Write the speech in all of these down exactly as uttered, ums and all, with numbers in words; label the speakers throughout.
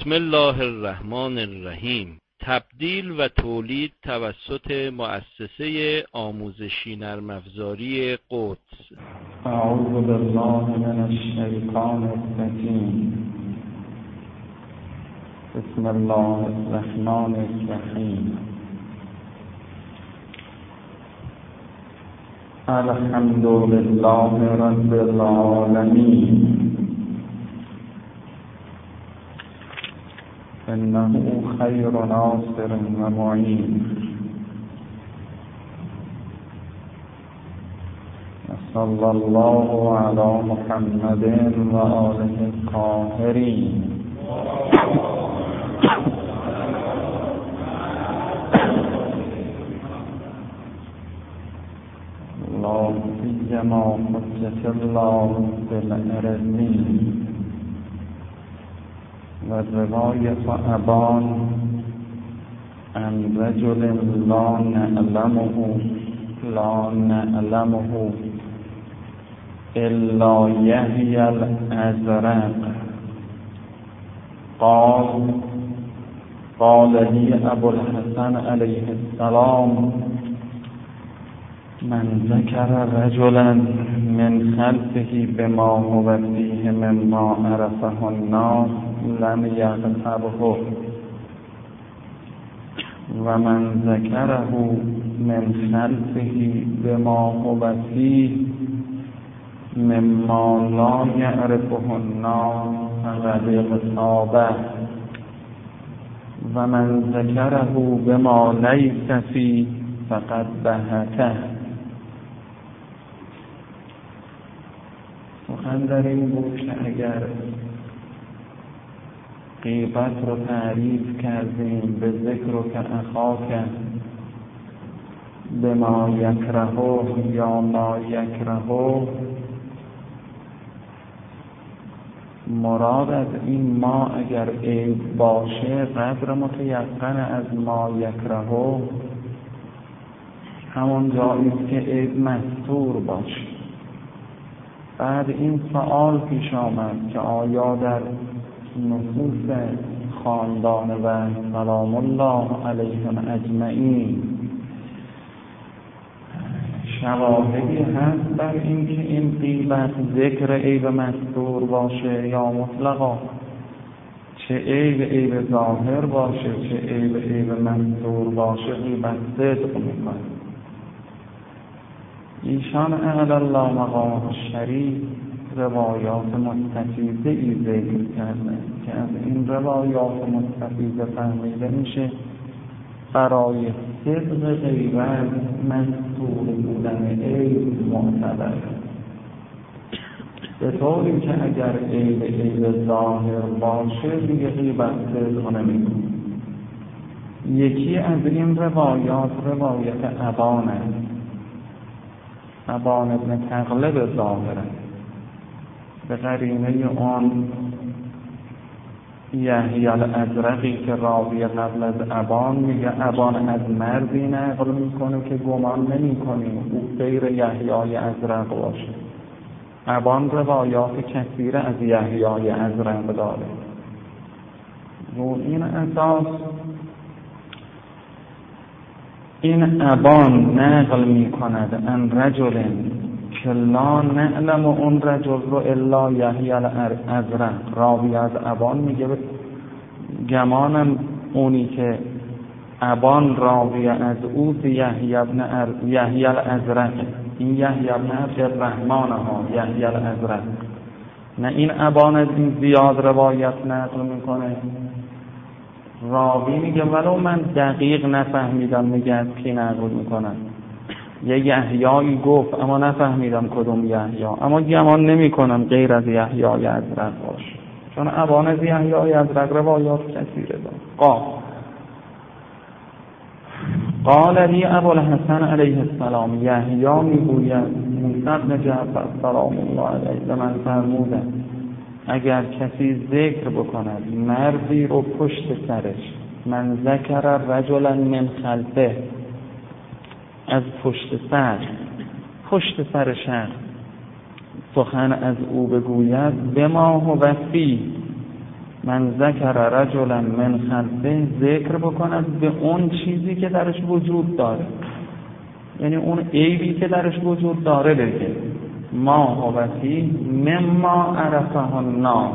Speaker 1: بسم الله الرحمن الرحیم. تبدیل و تولید توسط مؤسسه آموزشی نرم افزاری قدس.
Speaker 2: اعوذ بالله من الشیطان الرجیم. بسم الله الرحمن الرحیم. الحمد لله رب العالمین. انه خیر ناصر و معین. صلی الله علی محمد و آله الطاهرین. لا سیما حجة الله بالارضین. و روایت ابان عن رجل لا نعلمه لا نعلمه الا یحیی الازرق قال قال لي ابو الحسن علیه السلام من ذكر رجلا من خلفه بما هو فيه مما عرفه الناس لم يغتره ومن ذكره من خلفه بما هو فيه مما لا يعرفه الناس فقد اغتابه ومن ذكره بما ليس فيه فقد بهته. سخن در این بود که اگر غیبت رو تعریف کردیم به ذکر و که اخاک به ما یکرهو یا ما یکرهو، مراد از این ما اگر عیب باشه قدر متیقن از ما یکرهو همون جاییست که عیب مستور باشه. بعد این سوال پیش آمد که آیا در نفوس خاندان و سلام الله علیهم اجمعین شواهدی هست بر اینکه این غیبت ذکر عیب مستور باشه یا مطلقا، چه عیب عیب ظاهر باشه چه عیب عیب مستور باشه غیبت صدق میکنه. ایشان اعلی الله مقام الشریف روایات مستفیضه ای ذکر کرده که از این روایات مستفیضه فهمیده میشه برای صدق غیبت مستور بودن عیب معتبر، به طوری که اگر عیب عیب ظاهر باشه دیگه غیبت صدق نمیکنه. یکی از این روایات روایت ابان است. ابان ابن تغلب ظاهره، به قرینه آن یحیی الازرقی که راوی قبل از ابان میگه ابان از مردی نقل میکنه که گمان نمی کنیم او غیر یحیی ازرق باشه. ابان روایات کثیره از یحیی ازرق داره. رو این اساس این ابان نقل میکند ان رجل که لا نعلم اون رجل رو الا یحیی الازرق. راوی از ابان میگه گمانم اونی که ابان راوی از او یحیی ابن یحیی الازرق، این یحیی ابن عبدالرحمن ها یحیی الازرق، نه این ابان از این زیاد روایت نقل میکنه. راوی میگه ولو من دقیق نفهمیدم میگه از کی نقل میکنن، یه یحیایی گفت اما نفهمیدم کدوم یحیی، اما گمان نمی کنم غیر از یحیی ازرق باشه، چون ابان از یحیی ازرق روایات کثیره داره. قال قال لی ابو الحسن علیه السلام، یحیی میگوید موسی بن جعفر سلام الله علیه به من فرمودند اگر کسی ذکر بکند مردی رو پشت سرش، من ذکر رجلا من خلفه، از پشت سر پشت سر شخص سخن از او بگوید به ما هو فیه، من ذکر رجلا من خلفه، ذکر بکند به اون چیزی که درش وجود داره، یعنی اون عیبی که درش وجود داره بگه. ما هو فیه مما عرفه الناس،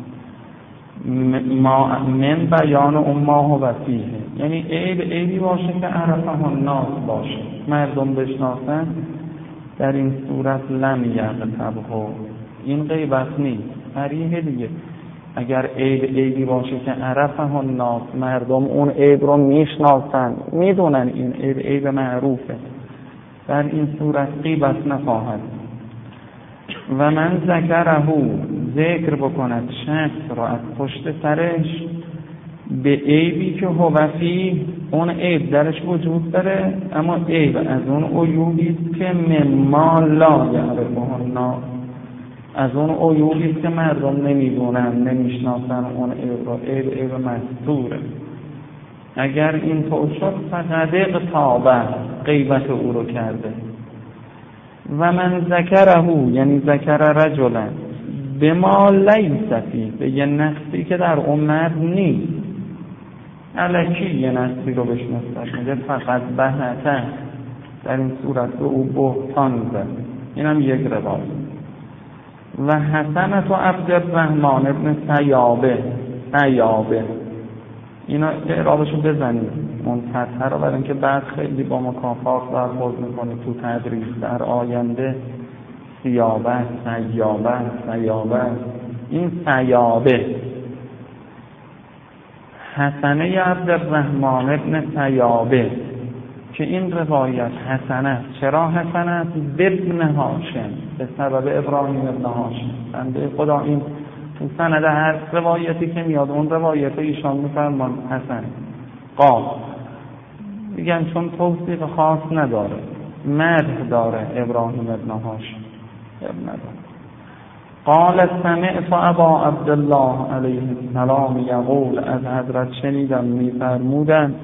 Speaker 2: ما من بیان اون ما هو فیه، یعنی عیب عیبی باشه که عرفه الناس باشه، مردم بشناسن. در این صورت لم یغتبه، این غیبت نیست، صریحه دیگه. اگر عیب عیبی باشه که عرفه الناس، مردم اون عیب رو میشناسن، میدونن این عیب عیب معروفه، در این صورت غیبت نخواهد. و من ذکره، ذکر بکند شخص را از پشت سرش به عیبی که هو فیه، اون عیب درش وجود داره، اما عیب از اون عیوبی که مما لا یعرفه الناس، از اون عیوبی که مردم نمیدونن، نمیشناسن اون عیب را، عیب عیب مستوره. اگر این طور شد فقد اغتابه، غیبت او رو کرده. و من ذکره، یعنی ذکر رجلا به ما لیس فیه، به یه نقصی که در اون مرد نیست، الکی یه نقصی رو بشناسد، میگه فقط بهته، در این صورت به او بهتان زد. این هم یک روایت. و حسنت و عبدالرحمن ابن سیابه، سیابه اینا اعرابشو بزنید منفتحه رو، برای اینکه بعد خیلی با مکافات برخورد میکنه تو تدریس در آینده. سیابه، سیابه، سیابه، این سیابه. حسنه عبدالرحمن ابن سیابه که این روایت حسنه، چرا حسنه؟ ابن هاشم، به سبب ابراهیم ابن هاشم. بنده خدا این تو سند هر روایتی که میاد اون روایت ایشان میفرمان حسن قال، میگن چون توصیف خاص نداره، مدح داره ابراهیم ابن هاشم ابن نداره. قال سمعت ابا عبدالله علیه السلام یقول، از حضرت شنیدم میفرمودند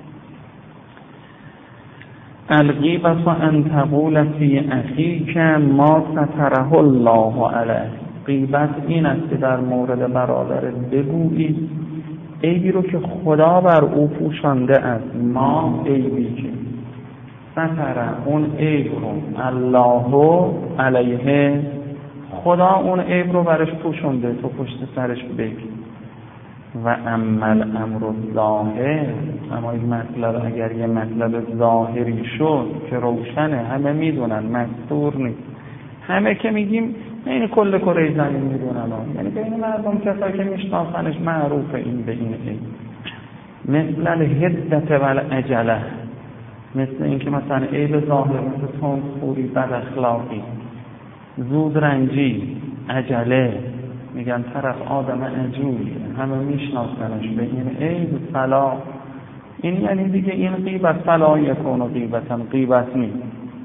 Speaker 2: الغیبة ان تقول فی اخیک ما ستره الله علیه، غیبت این است که در مورد برادرت بگویی عیبی رو که خدا بر او پوشانده است. ما عیبی که ستره، اون عیب رو الله علیه، خدا اون عیب رو برش پوشانده، تو پشت سرش بگی. و اما الامر الظاهر، اما این مطلب اگر یه مطلب ظاهری شد که روشنه، همه میدونن، مستور نیست، همه که میگیم این کل کره زمین میدونن، یعنی بین مردم کسایی که میشناسنش معروفه این به این عیب. مثل الهدت و العجله، مثل اینکه مثلا عیب ظاهر مثل تندخویی، بد اخلاقی، زود رنجی، عجله، میگن طرف آدم عجولی، همه میشناسنش به این عیب فلا، این یعنی دیگه این غیبت فلا یکون و غیبتا، غیبت نیست.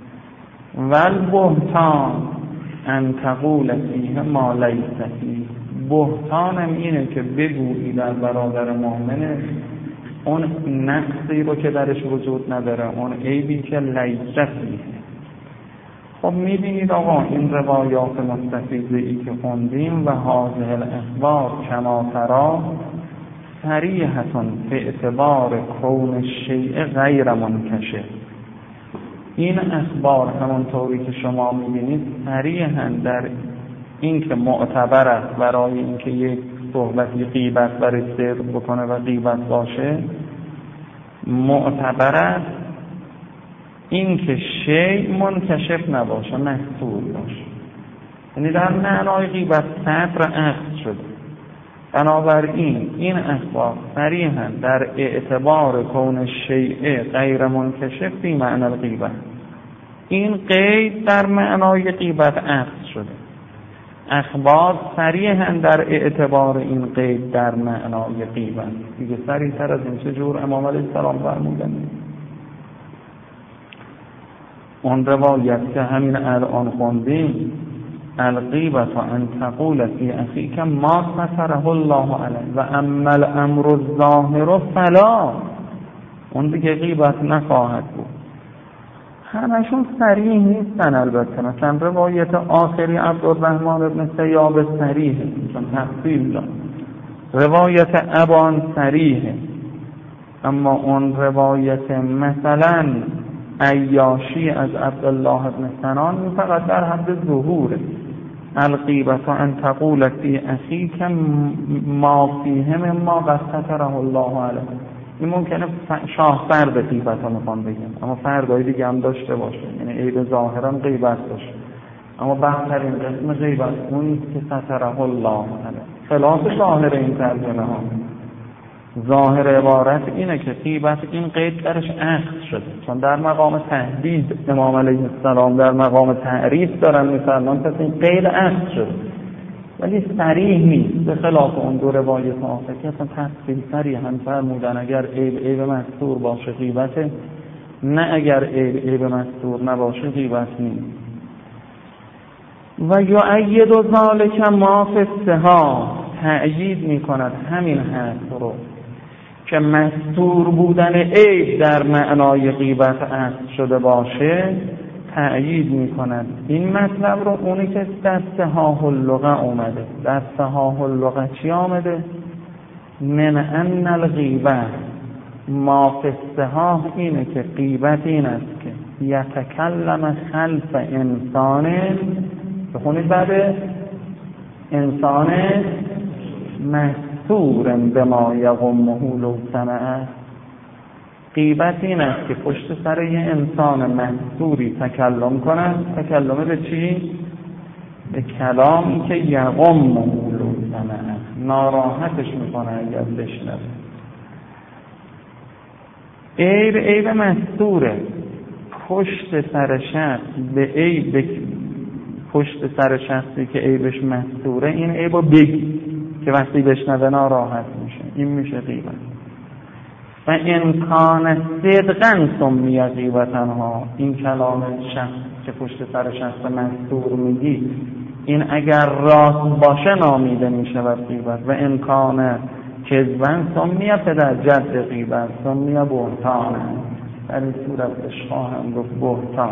Speaker 2: والبهتان ان تقول فیه ما لیس فیه، بهتانم اینه که بگویی در برادر مؤمنه اون نقصی رو که درش وجود نداره، اون عیبی که لیس فیه. خب میبینید آقا این روایات مستفیضه ای که خوندیم و هذه الاخبار کما ترا صریحتون به اعتبار کون الشیء غیر منکشف، این اخبار همونطوری که شما میبینید صریحاً در این که معتبر است برای اینکه یک صحبتی غیبت برای صدق بکنه و غیبت باشه، معتبر است این که شیء منکشف نباشه، مستور باشه، یعنی در معنای غیبت صدر اخذ شده. بنابراین این اخبار صریحاً در اعتبار کون شیء غیر منکشف فی معنی الغیبت، این قید در معنای غیبت اخذ شده. اخبار صریحاً در اعتبار این قید در معنای غیبت، دیگه صریح‌تر از این چه جور امام علیه السلام فرمودن. اون روایت که همین الان خوندیم، الغیبة ان تقول فی اخیک ما ستره الله علیه و اما الامر الظاهر فلا، اون دیگه غیبت نخواهد بود. همشون صریح نیستن البته، مثلا روایت آخری عبدالرحمن ابن سیاب صریحه، چون تفصیل داد، روایت ابان صریحه، اما اون روایت مثلا عیاشی از عبدالله بن سنان فقط در حد ظهوره. الغیبت ان تقول فی اخیک ما فیه مما قد ستره الله علیه. این ممکنه شاه فرد غیبت ها میخوان بگیم، اما فردهای دیگه هم داشته باشه، یعنی عیب ظاهرا غیبت باشه، اما بهترین قسم غیبت اونی که ستره الله علیه، خلاف ظاهر این ترجمه ها. ظاهر عبارت اینه که غیبت این قید درش اخذ شده، چون در مقام تهدید امام علیه السلام در مقام تعریف دارن میفرمان، پس این قید اخذ شده، ولی صریح نیست، به خلاف اون دو روایت آخر که اصلا تفصیل صریح هم فرمودن اگر عیب عیب مستور باشه غیبته، نه اگر عیب عیب مستور نباشه غیبت نیست. و یؤید ذلک ما فی الصحاح، تأیید میکند همین حرف رو که مستور بودن عیب در معنای غیبت اصل شده باشه، تأیید میکند این مطلب رو اونی که در صحاح اللغه اومده. در صحاح اللغه چی آمده؟ من ان الغیبه ما فی الصحاح، اینه که غیبت این است که یتکلم خلف انسان، بخونید بعد انسان مستور بما یقومه لو سمعه. غیبت این است که پشت سر یه انسان مستوری تکلم کنن. تکلمه به چی؟ به کلامی که یقومه لو سمعه، ناراحتش میکنه اگر بشنوه. عیب عیب مستوره، پشت سر شخص به عیب، پشت سر شخصی که عیبش مستوره این عیبو بگی که وقتی بشنوه ناراحت میشه، این میشه غیبت. و ان کان صدقا سمی غیبتن ها، این کلام شخص که پشت سر شخص مستور میگی این اگر راست باشه نامیده میشه و غیبت. و ان کان کذبا سمی پدر جد غیبت، سمی بهتان، در این صورت اشخاهم گفت بهتان.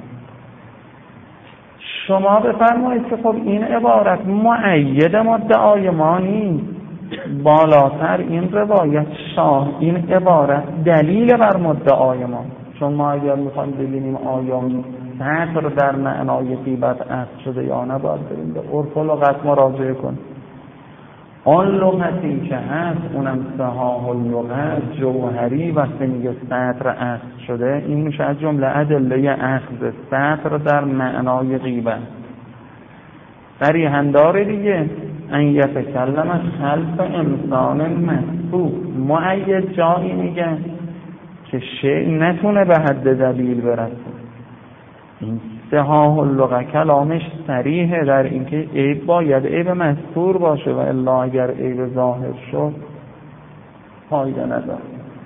Speaker 2: شما بفرمایید که خب این عبارت مؤید مدعای ما نیست، بالاتر این روایت شاه این عبارت دلیل بر مدعای ما، چون ما اگر میخوایم ببینیم آیا سطر در معنای غیبت اصل شده یا نه باید بریم به عرف و لغت مراجعه کنیم. آن لغتی که هست اونم صحاح اللغت جوهری وقتی میگه سطر اخذ شده، این میشه از جمله ادله اخذ سطر در معنای غیبت. صریحاً داره دیگه ان یتکلم خلف انسان مستور. مؤید جایی میگه که شیء نتونه به حد دلیل برسه. این صحاح اللغه کلامش صریحه در اینکه عیب باید عیب مستور باشه و الا اگر عیب ظاهر شد فایده نداره.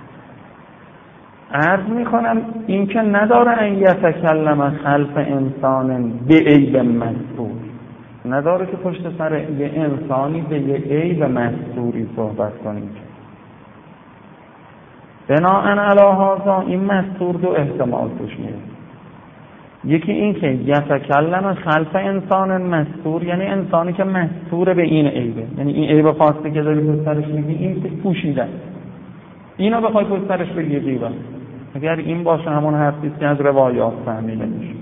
Speaker 2: عرض میکنم این که نداره ان یتکلم خلف انسان به عیب مستور، نداره که پشت سر یه انسانی به یه عیب مستوری صحبت کنیم. بناءً علی هذا این مستور دو احتمال توش میاد. یکی این که یتکلم خلف انسان مستور، یعنی انسانی که مستور به این عیبه، یعنی این عیب خاصی که داری پشت سرش میگی این پوشیده، اینو بخوای پشت سرش بگی غیبه. اگر این باشه همون حرفی که از روایات فهمیده میشه.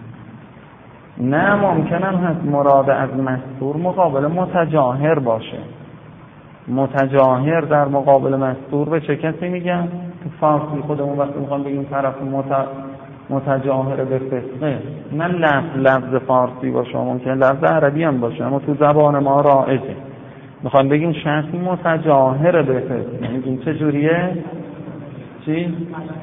Speaker 2: نه ممکنم هست مراد از مستور مقابل متجاهر باشه. متجاهر در مقابل مستور به چه کسی میگن؟ تو فارسی خودمون وقتی میخوام بگیم طرف مت... متجاهر به فسقه، نه لفظ لفظ فارسی باشه، ممکن لفظ عربی هم باشه، اما تو زبان ما رایجه. میخوام بگیم شخص متجاهر به فسقه، میگیم چه جوریه؟ چی؟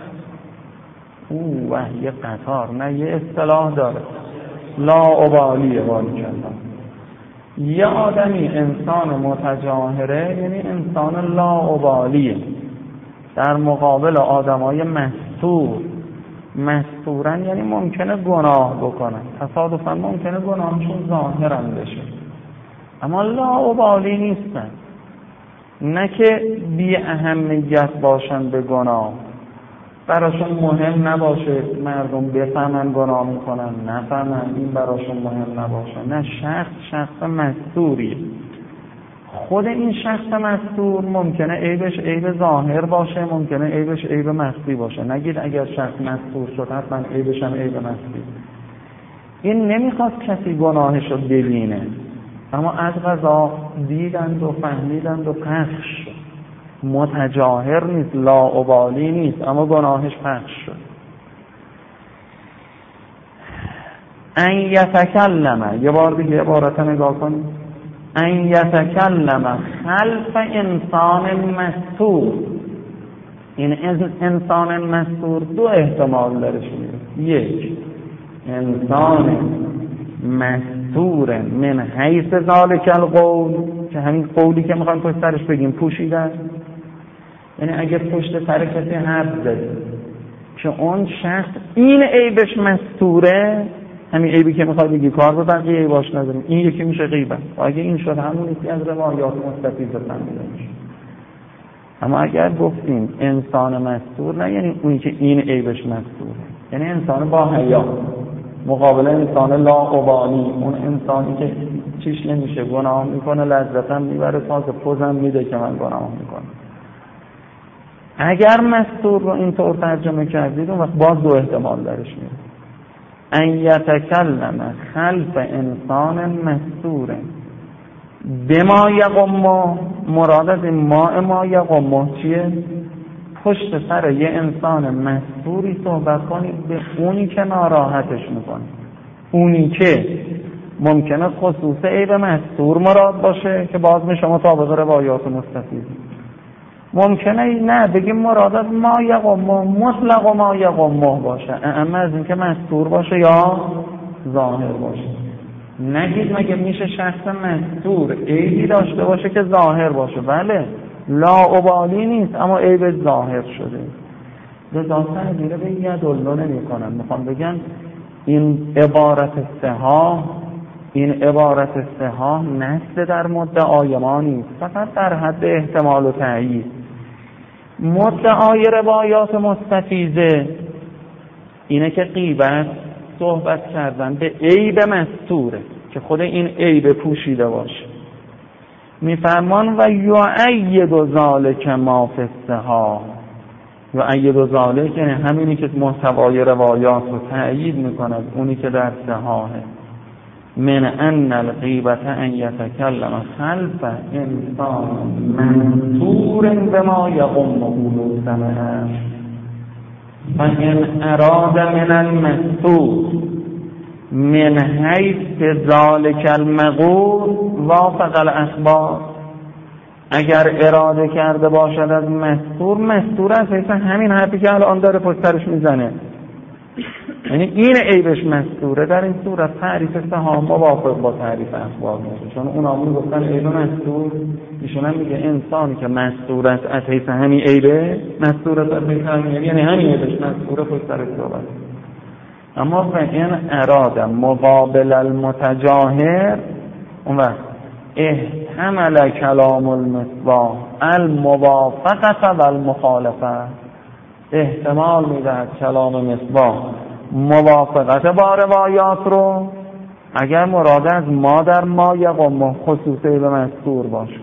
Speaker 2: اوه یه قطار، نه یه اصطلاح داره لا ابالیه والی. یه آدمی انسان متجاهره یعنی انسان لا ابالیه در مقابل آدمای مستور. مستورن یعنی ممکنه گناه بکنن، تصادفاً ممکنه گناهشون ظاهرا بشه، اما لا ابالی نیستن، نه که بی اهمیت باشن به گناه، براشون مهم نباشه مردم بفهمن گناه میکنن نفهمن، این براشون مهم نباشه. نه، شخص شخص مستوریه. خود این شخص مستور ممکنه عیبش عیب ظاهر باشه، ممکنه عیبش عیب مخفی باشه. نگید اگر شخص مستور شد حتما عیبش هم عیب مخفی. این نمیخواد کسی گناهش رو ببینه، اما از قضا دیدند و فهمیدند و پخش شد. متجاهر نیست، لاابالی نیست، اما گناهش پخش شد. ان یتکلم، یه بار دیگه عبارت نگاه کنید. ان یتکلم خلف انسان مستور. این انسان مستور دو احتمال درش میره. یک، انسان مستور من حیث ذالک القول، که همین قولی که میخوایم پشت سرش بگیم پوشیدن. یعنی اگه پشت سر کسی حرف زده که اون شخص این عیبش مستوره، همین عیبی که میخوای بگی کار به بقیه عیباش نداریم، این یکی میشه غیبت. اگه این شد همون یکی از روایات مستفیض فهمیده میشه. اما اگر گفتیم انسان مستور، نه یعنی اونی که این عیبش مستوره، یعنی انسان با حیا مقابل انسان لاابالی، اون انسانی که چیش نمیشه، گناه میکنه، لذتم میبره، تازه پوزم میده که من گناه میکنم. اگر مستور رو اینطور ترجمه کردید، اون وقت باز دو احتمال درش میاد. ان یتکلم خلف انسان مستور بما یقم، مراد از ما ما یقم چیه؟ پشت سر یه انسان مستوری صحبت کنید به اونی که ناراحتش میکنه، اونی که ممکنه خصوص عیب مستور مراد باشه که باز میشه مطابق روایات مستفیض. ممکنه نه بگیم مراد از ما یقم مطلق ما یقم باشه، اما از این که مستور باشه یا ظاهر باشه. نگید مگه میشه شخص مستور عیبی داشته باشه که ظاهر باشه؟ بله، لاابالی نیست اما عیب ظاهر شده. لذا تحضیره به یدالله نمی کنن. میخوام بگن این عبارت صحاح، این عبارت صحاح نصب در مدعای ما نیست، فقط در حد احتمال و تأیید. مدعای روایات مستفیضه اینه که غیبت صحبت کردن به عیب مستوره که خود این عیب پوشیده باشه. میفرمان و یعید ذالک ما فی الصحاح، یعید ذالک یعنی همینی که محتوای روایات رو تأیید میکند، اونی که در صحاحه. من ان الغیبة ان یتکلم خلف انسان مستور بما یقومه لزمه، فان اراد من المستور من حیث ذالک المقول وافق الاخبار. اگر اراده کرده باشد از مستور، مستور است حیث همین حرفی که الان داره پشت سرش میزنه، یعنی این عیبش مستوره، در این صورت تعریف صحاح موافق با تعریف اخبار میشه. چون اونا می گفتن عیب مستور، ایشون هم میگه انسانی که مستور است از حیث همین عیبه مستور است از حیث همین، یعنی همین عیبش مستوره پشت سرش صحبت. اما فإن اراد مقابل المتجاهر، اون وقت احتمل کلام المصباح الموافقه و المخالفه، احتمال میدهد کلام مصباح موافقت با روایات رو اگر مراد از ما در ما یقوم خصوصی به مستور باشه،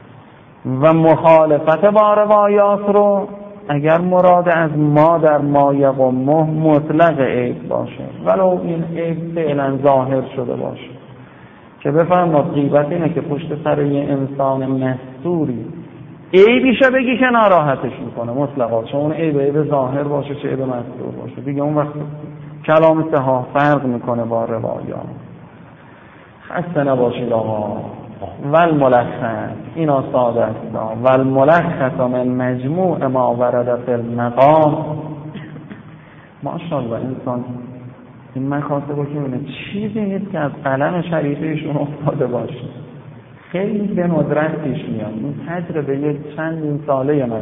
Speaker 2: و مخالفت با روایات رو اگر مراد از ما در ما یقوم مطلق عیب باشه، ولو این عیب فعلا ظاهر شده باشه. که بفرماد غیبت اینه که پشت سر یه انسان مستوری عیبیشه بگی که ناراحتش میکنه مطلقا، چون اون عیب عیب ظاهر باشه چه عیب مستور باشه دیگه، اون وقت کلام صحاح فرق میکنه با روایات. خسته نباشید آقا. والملخص، اینا ساده است، والملخص من مجموع ما ورد فی المقام. ماشاءالله انسان این مکاسب رو که بینه چیزی نیست که از قلم شریفیشون افتاده باشه، خیلی به ندرت پیش میاد. این تجربه یک چند ساله من،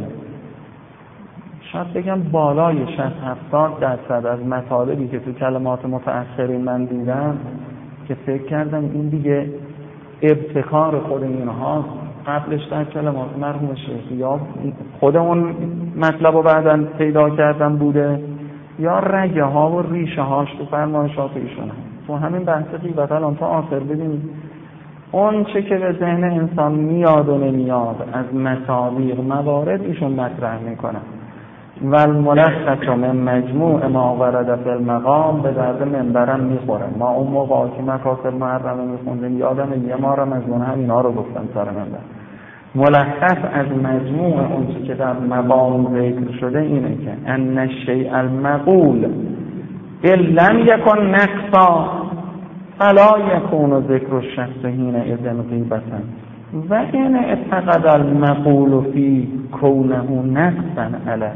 Speaker 2: شاید بگم بالای شصت هفتاد درصد از مطالبی که تو کلمات متأخرین من دیدم که فکر کردم این دیگه ابتکار خود اینهاست، قبلش در کلمات مرحوم شیخ یا خودمون مطلب رو بعداً پیدا کردم بوده، یا رگه ها و ریشه هاش تو فرمایشات ایشون هم. تو همین بحث غیبت الان تا آخر ببینید اون چه که به ذهن انسان میاد و نمیاد از مصادیق موارد ایشون مطرح میکنن. و الملخص من مجموع ما ورد فی المقام به درد منبرم میخوره. ما اون موقع که مکاسب محرمه میخوندیم یادم یه ما رمضان هم اینا رو گفتم سر منبر. ملخص از مجموع اون چه که در مقام ذکر شده اینه که ان الشیء المقول ان لم یکن نقصا فلا یکون ذکر الشخص حینئذ غیبة و ان اعتقد المقول فی کونه نقصا علیه.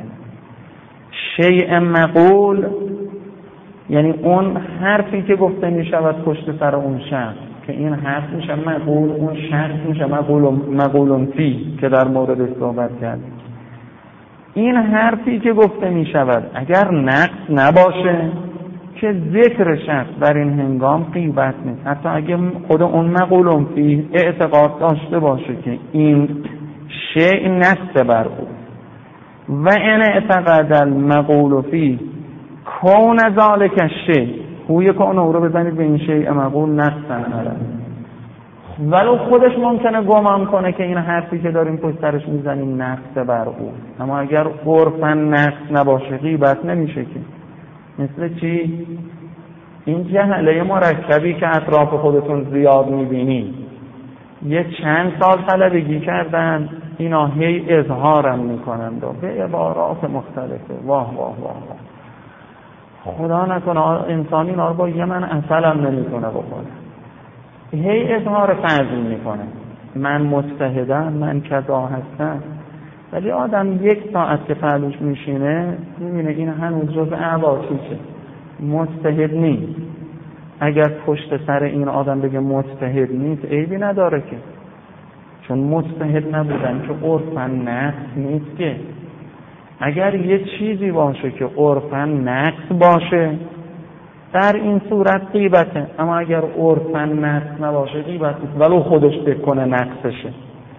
Speaker 2: شیء مقول یعنی اون حرفی که گفته می شود پشت سر اون شخص که این حرف میشه مقول، اون شخص میشه مقول مقولون فی که در موردش صحبت کردیم. این حرفی که گفته می شود اگر نقص نباشه که ذکر شخص در این هنگام غیبت نیست. حتی اگه خود اون مقولون فی اعتقاد داشته باشه که این شیء نقص بر او و این اعتقاد المقول فی کون ذالک الشیء هوی کون او رو بزنید به این شیء مقول نقصا علیه. ولو خودش ممکنه گمان کنه که این حرفی که داریم پشت سرش میزنیم نقص بر او، اما اگر عرفاً نقص نباشه غیبت نمیشه که. مثل چی؟ این جهله مرکبی که اطراف خودتون زیاد میبینی. یه چند سال طلبگی کردن اینا هی اظهارم میکنند و به عبارات مختلفه. واه واه واه واه خدا نکنه انسانی اینا رو با یه من اصلم نمیتونه بکنه. هی اظهار فضل میکنه من مجتهدم، من کذا هستم، ولی آدم یک ساعت که پهلوش میشینه میبینه این هنوز جز اعواچیشه، مجتهد نیست. اگر پشت سر این آدم بگه مجتهد نیست عیبی نداره که، چون مجتهد نبودن که عرفاً نقص نیست که. اگر یه چیزی باشه که عرفاً نقص باشه در این صورت غیبته، اما اگر عرفاً نقص نباشه غیبت نیست ولو خودش فکر کنه نقصشه.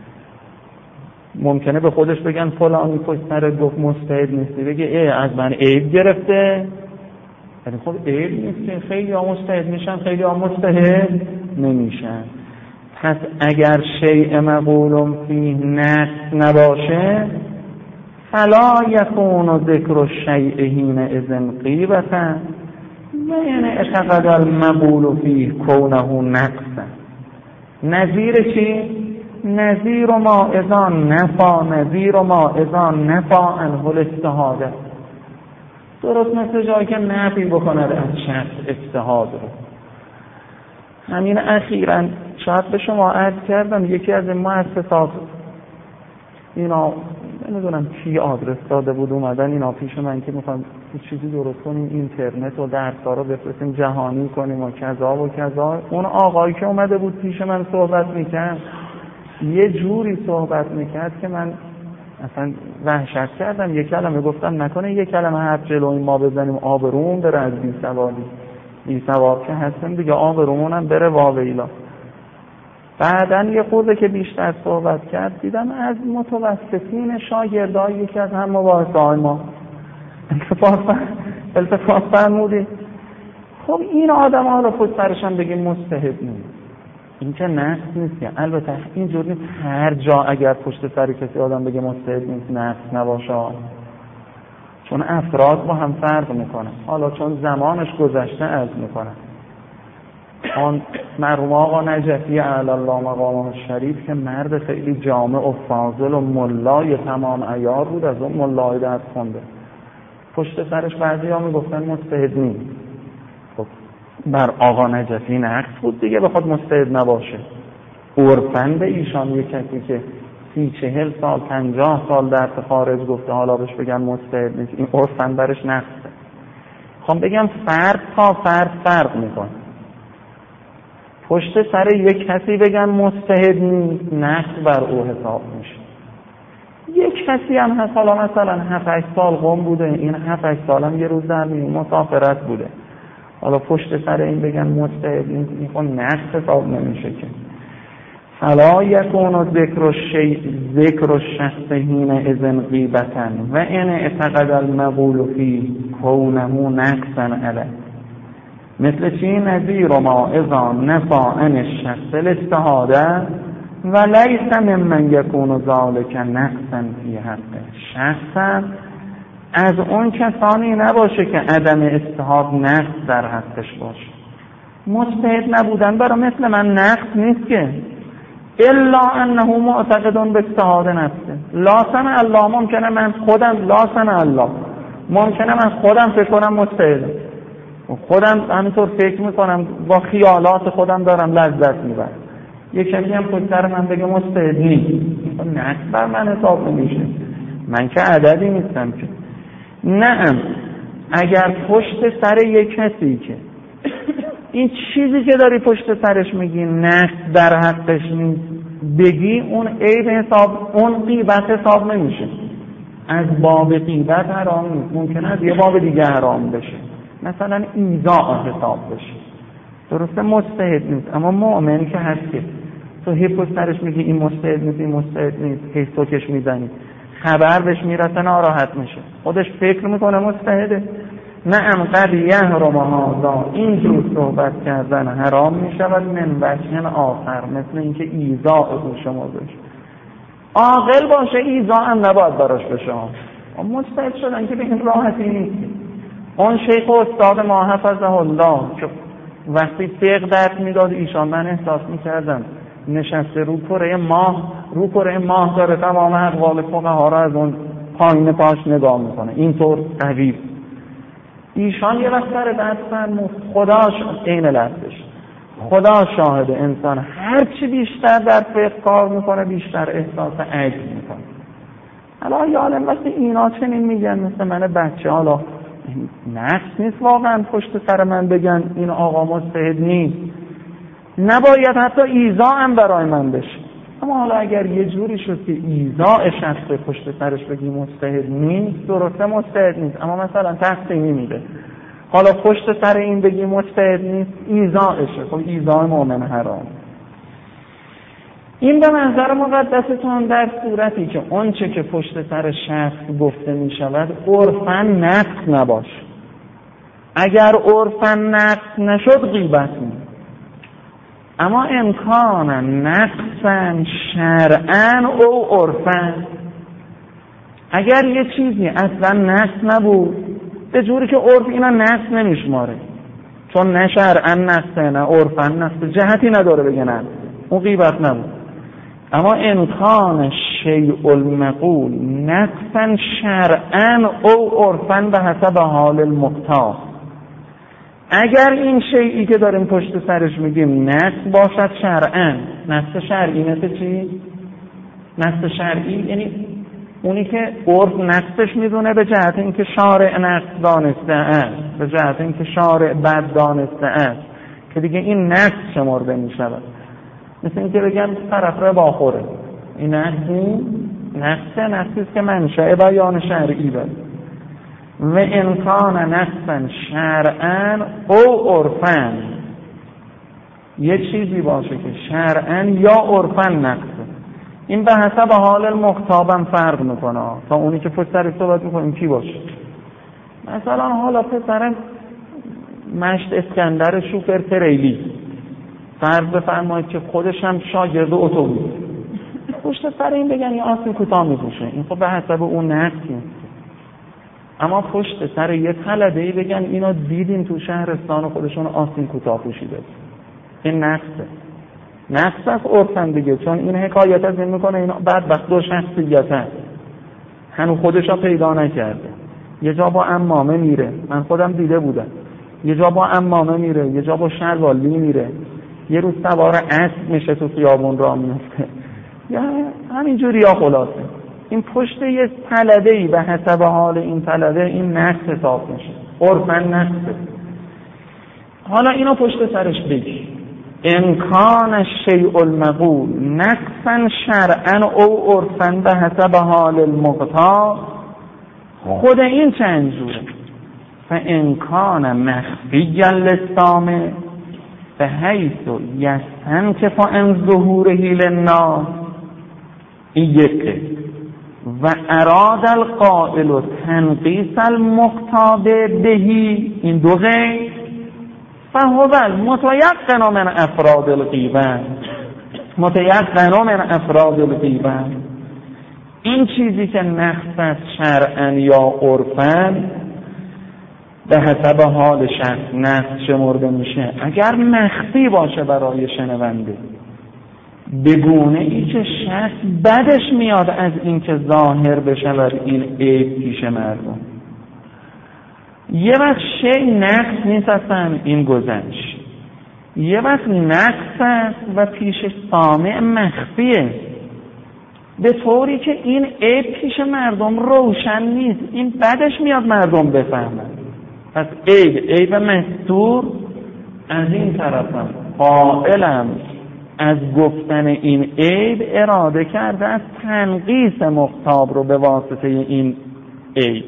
Speaker 2: ممکنه به خودش بگن فلانی پشت سر گفت مجتهد نیستی، بگه ای از من عیب گرفته. یعنی خب عیب نیست که خیلی ها مجتهد میشن خیلی ها مجتهد نمیشن. پس اگر شیء مقول فیه نقص نباشه فلا یکون ذکر الشیء حینئذ غیبة و یعنی اعتقد المقول فیه کونه نقصا. نظیر چی؟ نظیر ما اذا نفا نظیر ما اذا نفا عنه الاجتهاد. درست مثل جایی که نفی بکنه از شخص اجتهاد رو. همین اخیراً شاید به شما عرض کردم یکی از این مؤسسات اینا نمیدونم کی آدرس داده بود اومدن اینا پیش من که میخوام چیزی درست کنیم اینترنت و درس‌ها رو بفرستیم جهانی کنیم و کذا و کذا. اون آقایی که اومده بود پیش من صحبت میکرد یه جوری صحبت میکرد که من اصلا وحشت کردم. یک کلمه گفتم نکنه یک کلمه حرف جلوی ما بزنیم آبرومون بره از بی سوادی. بی سواد که هستیم دیگه آبرومون هم بره واویلا. بعدن یه خورده که بیشتر صحبت کرد دیدم از متوسطین شاگردای یکی از هم مباحثه های ما التفات فرمودی. خب این آدم ها رو پشت سرشان بگیم مجتهد نیست، این که نقص نیست که. البته اینجور نیست هر جا اگر پشت سر کسی آدم بگه مجتهد نیست نقص نباشه، چون افراد با هم فرق میکنه. حالا چون زمانش گذشته عرض میکنه آن مرحوم آقا نجفی اعلی الله مقامه شریف که مرد خیلی جامع و فاضل و ملای تمام عیار بود، از اون ملای درس خونده. پشت سرش بعضی ها میگفتن مجتهد نیست. خب بر آقا نجفی نقص بود دیگه بخواد مجتهد نباشه. عرفاً به ایشان یک کسی که سی چهل سال پنجاه سال درس خارج گفته حالا بهش بگن مجتهد نیست، این عرفاً برش نقصه. خب بگم فرد تا فرد فرق میکنه. پشت سر یک کسی بگن مجتهد نیست نقص بر او حساب میشه. یک کسی هم هست حالا مثلا هفت هشت سال قم بوده، این هفت هشت سال هم یه روز در میون مسافرت بوده، حالا پشت سر این بگن مجتهد نیست، این خود نقص حساب نمیشه که. فلا یکون ذکر الشیء ذکر الشخص حینئذ غیبة و ان اعتقد المقول فیه کونه نقصا علیه. مثل چی؟ نظیر ما اذا نفا عن الشخص الاستحاده و لیس ممن یکون ذلک نقصا فی حقه. شخصا از اون کسانی نباشه که عدم اجتهاد نقص در حقش باشه. مجتهد نبودن برای مثل من نقص نیست که، الا انه معتقد به اجتهاد نفسه. لا سمع الله، ممکنه من خودم لا سمع الله، ممکنه من خودم فکر کنم مجتهدم، خودم همینطور فکر میکنم، با خیالات خودم دارم لذت میبرم. یک کسی هم پشت من بگه مجتهد نیست، نقص بر من حساب نمیشه، من که عددی نیستم که. نه، اگر پشت سر یک کسی که این چیزی که داری پشت سرش میگی نقص در حقش نیست بگی، اون عیب حساب، اون غیبت حساب نمیشه. از باب غیبت حرام نیست، ممکنه از یه باب دیگه حرام بشه، مثلا ایذاء حساب بشه. درسته مجتهد نیست، اما مؤمن که هست که تو هی پشت سرش میگی این مجتهد نیست، این مجتهد نیست، هی سوکش میزنی، خبر بهش میرسه ناراحت میشه، خودش فکر میکنه مجتهده. نعم قد یحرم هذا، اینجور صحبت کردن حرام میشود من وجه آخر، مثل اینکه ایذاء او شما بشه. عاقل باشه ایذاء هم نباید براش بشه. مجتهد شدن که به این راحتی نیست. اون شیخ و استاد ما حفظه الله که وقتی فقه درس میداد ایشان، من احساس میکردم نشسته رو کره ماه، رو کره ماه داره تمام اقوال فقها را از اون پایین پاش نگاه میکنه، اینطور قوی. ایشان یه وقت سر درس فرمود، خدا عین لفظش، خدا شاهد انسان هر چی بیشتر در فقه کار میکنه بیشتر احساس عجز میکنه. حالا یا عالم وقتی اینا چنین میگن مثل من بچه، حالا نقص نیست واقعا پشت سر من بگن این آقا مجتهد نیست، نباید حتی ایذاء هم برای من بشه. اما حالا اگر یه جوری شد که ایذاء شخص پشت سرش بگی مجتهد نیست، درسته مجتهد نیست، اما مثلا تقسیمی میده، حالا پشت سر این بگی مجتهد نیست ایذاءشه، خب ایذاء مؤمن حرام. این به منظر مقدستون در صورتی که اون چه که پشت سر شخص گفته می شود عرفاً نقص نباشه. اگر عرفاً نقص نشد غیبت نیست، اما امکانا نقصاً شرعاً او عرفاً، اگر یه چیزی اصلا نقص نبود به جوری که عرف اینا نقص نمیشماره، چون نه شرعاً نقصه نه عرفاً نقصه، جهتی نداره بگه نقص، اون غیبت نبود. اما امکان شیء المقول نقصاً شرعاً او عرفاً به حسب حال المقتا، اگر این شیئی که داریم پشت سرش میگیم نقص باشد شرعاً، نقص شرعی مثل چی؟ نقص شرعی یعنی اونی که عرف نقصش میدونه به جهت اینکه شارع نقص دانسته است، به جهت اینکه شارع بد دانسته است، که دیگه این نقص شمرده میشود. مثل اینکه بگم طرف را باخوره، این نقصی نقصه نقصی است که منشأ بیان شرعی بود. و امکان نقصا شرعاً او عرفاً، یه چیزی باشه که شرعاً یا عرفاً نقصه، این به حسب حال المختابم فرق میکنه تا اونی که پشت سرش صحبت میکنیم کی باشه. مثلا حالا پسر مشت اسکندر شوفر تریلی فرض بفرمایید که خودش هم شاگرد اتوبوس، پشت سر این بگن یه آستین کوتاه میپوشه، این خب به حسب اون نقص نیست. اما پشت سر یه طلبه‌ای بگن اینا دیدیم تو شهرستان خودشون آستین کوتاه پوشیده، این نقصه. نقص از عرفن دیگه، چون این حکایت از این میکنه اینا بدبخت دو شخصیت هست، هنو خودشا پیدا نکرده، یه جا با عمامه میره، من خودم دیده بودم، یه جا با عمامه میره، یه جا با شلوالی میره، یه روز سوار اسب میشه تو خیابون راه میفته، یا همینجوری یا خلاصه. این پشت یه طلبه‌ای به حسب حال این طلبه این نقص حساب میشه، عرفاً نقصه. حالا اینو پشت سرش بگی امکان شیء المقول نقصاً شرعاً او عرفاً به حسب حال المقتا، خود این چند جوره. فامکان مخفی للسامع به حیث یستنکف عن ظهوره للناس، این یکه. و اراد القائل تنقیص المقتا بهی، این دو غیر. فهو متيقن من افراد الغیبت، متیقن من افراد الغیبت. این چیزی که نقص است شرعاً یا عرفاً به حسب حال شخص نقص شمرده میشه. اگر مخفی باشه برای شنونده به گونه ای که شخص بدش میاد از این که ظاهر بشه بر این عیب پیش مردم. یه وقت شی نقص نیست اصلا، این گذشت. یه وقت نقص است و پیش سامع مخفیه، به طوری که این عیب پیش مردم روشن نیست، این بدش میاد مردم بفهمن. پس عیب عیب مستور از این طرفم قائلم از گفتن این عیب اراده کرده از تنقیص مغتاب رو به واسطه این عیب.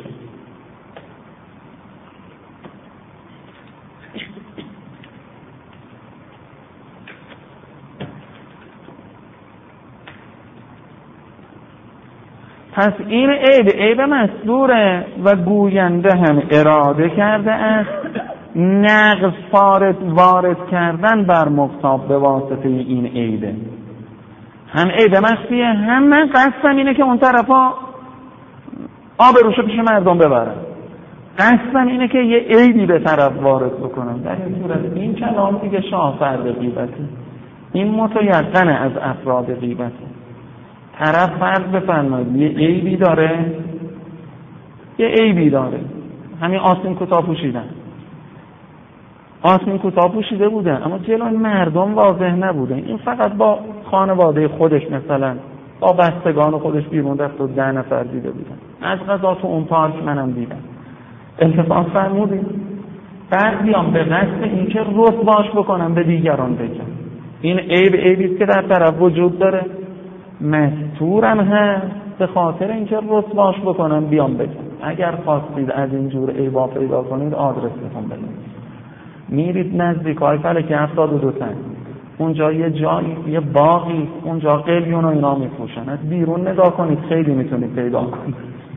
Speaker 2: پس این عیب عیب مصدوره و گوینده هم اراده کرده است نقص وارد وارد کردن بر مغتاب به واسطه این عیبه. هم عیب مخفیه، هم من قصدم اینه که اون طرفا آبروشو پیش مردم ببرن، قصدم اینه که یه عیبی به طرف وارد بکنم. در این صورت این کلام دیگه شاه فرد غیبته، این متیقنه از افراد غیبته. طرف فرض بفرمایید یه عیبی داره، یه عیبی داره، همین آستین کوتاه پوشیدن، آستین کوتاه پوشیده بوده اما جلوی مردم واضح نبوده. این فقط با خانواده خودش مثلا با بستگان خودش بیرون رفت و ده نفر دیده بودن. از قضا تو اون پارک منم دیدم. التفات فرمودید؟ بعد بیام به قصد این که رسواش بکنم به دیگران بگم. این عیب عیبیست که در طرف وجود داره، مستورم هست به خاطر اینکه رسواش بکنم بیام بگم. اگر خواستید از اینجور عیبا پیدا کنید آدرس میخوام بدم، میرید نزدیک های فلکی هفتاد و دو تن، اونجا یه جایی یه باقی، اونجا قلیون و اینا میفروشن، از بیرون نگاه کنید خیلی میتونید پیدا کنید.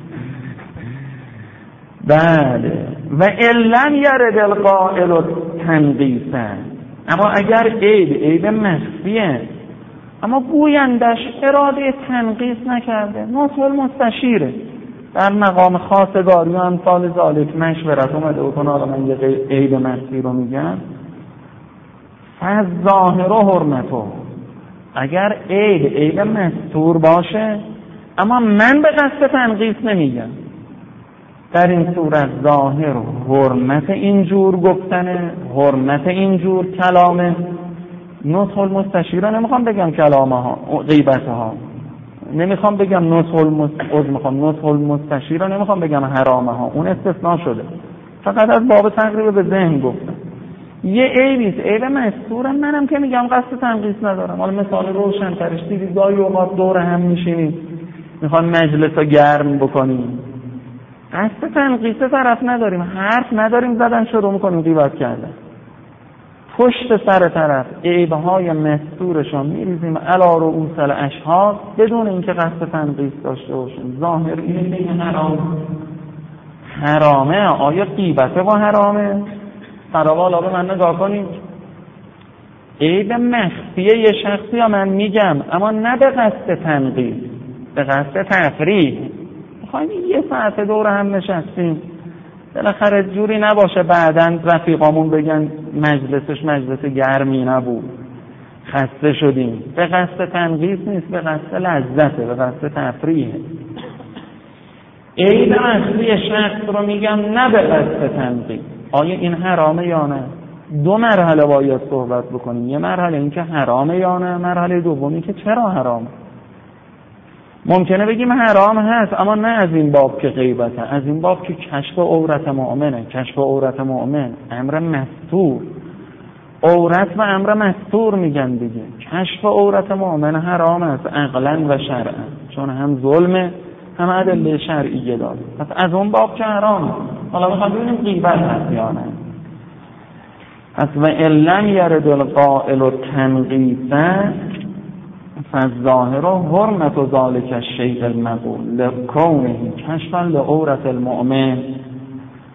Speaker 2: بله و علم یرد القائل و تنقیصن. اما اگر عیب عیب مخفیه اما گویندش اراده تنقیص نکرده، نصح المستشیره، در مقام خواستگاری و امثال ذالک مشورت اومده و کنه آقا من یه عیب مخفی رو میگم، فز ظاهر و حرمتو. اگر عیب عیب مستور باشه اما من به قصد تنقیص نمیگم، در این صورت ظاهر حرمت اینجور گفتنه، حرمت اینجور کلامه. نصح المستشیر رو نمیخوام بگم کلامه ها غیبت ها، نمیخوام بگم نصح المستشیر، میخوام نصح المستشیر رو نمیخوام بگم حرامه ها، اون استثناء شده، فقط از باب تقریب به ذهن گفتم. یه عیبیست، عیب مستوره، منم که میگم قصد تنقیص ندارم. حالا مثال روشن ترش دیدید گاهی اوقات دور هم میشینید میخوان مجلس رو گرم بکنیم، قصد تنقیص طرف نداریم، حرف نداریم زدن شروع میکنیم غیبت کردن، پشت سر طرف عیبهای مستورشان میریزیم علی رؤوس الاشهاد بدون اینکه قصد تنقیص داشته باشیم. ظاهر اینه که حرام حرامه. آیا غیبت با حرامه؟ فراوالا به من نگاه کنید، عیب مخفیه یه شخصی یا من میگم اما نه به قصد تنقیص، به قصد تفریح. میخوایم یه ساعت دور هم نشستیم بالاخره جوری نباشه بعدن رفیقامون بگن مجلسش مجلس گرمی نبود خسته شدیم. به قصد تنقیص نیست، به قصد لذته، به قصد تفریحه. عیب اصلی شخص رو میگم نه به قصد تنقیص. آیا این حرامه یا نه؟ دو مرحله باید صحبت بکنیم. یه مرحله این که حرامه یا نه، مرحله دومی که چرا حرامه. ممکنه بگیم حرام هست اما نه از این باب که غیبته، از این باب که کشف عورت مؤمنه. کشف عورت مؤمن امر مستور، عورت و امر مستور میگن دیگه. کشف عورت مؤمن حرام است عقلا و شرعا، چون هم ظلمه هم ادله شرعیه داره، پس از اون باب که حرامه. حالا میخوام ببینیم غیبت هست یا نه. پس و علم یرد القائل و تنقیصه فالظاهر حرمت ذلك الشیء المقول لکونه کشفا لعورت المؤمن.